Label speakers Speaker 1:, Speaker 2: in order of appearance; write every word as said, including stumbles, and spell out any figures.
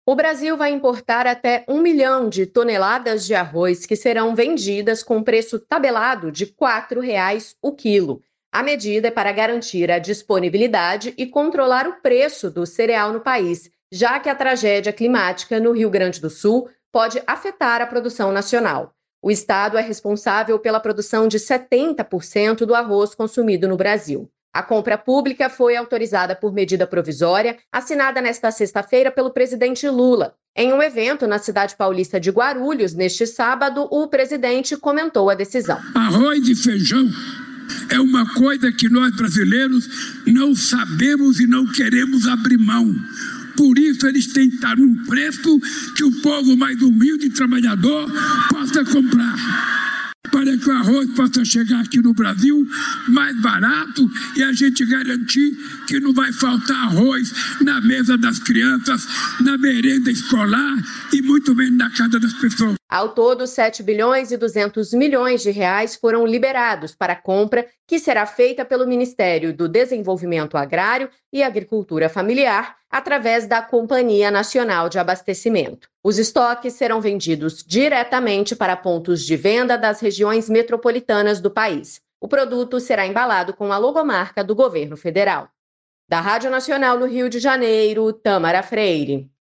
Speaker 1: O Brasil vai importar até um milhão de toneladas de arroz que serão vendidas com preço tabelado de quatro reais o quilo. A medida é para garantir a disponibilidade e controlar o preço do cereal no país, já que a tragédia climática no Rio Grande do Sul pode afetar a produção nacional. O estado é responsável pela produção de setenta por cento do arroz consumido no Brasil. A compra pública foi autorizada por medida provisória, assinada nesta sexta-feira pelo presidente Lula. Em um evento na cidade paulista de Guarulhos, neste sábado, o presidente comentou a decisão.
Speaker 2: Arroz e feijão é uma coisa que nós brasileiros não sabemos e não queremos abrir mão. Por isso eles têm que estar num preço que o povo mais humilde e trabalhador possa comprar. Para que o arroz possa chegar aqui no Brasil mais barato e a gente garantir que não vai faltar arroz na mesa das crianças, na merenda escolar e muito menos na casa das pessoas.
Speaker 1: Ao todo, sete bilhões e duzentos milhões de reais foram liberados para a compra, que será feita pelo Ministério do Desenvolvimento Agrário e Agricultura Familiar, através da Companhia Nacional de Abastecimento. Os estoques serão vendidos diretamente para pontos de venda das regiões metropolitanas do país. O produto será embalado com a logomarca do governo federal. Da Rádio Nacional no Rio de Janeiro, Tâmara Freire.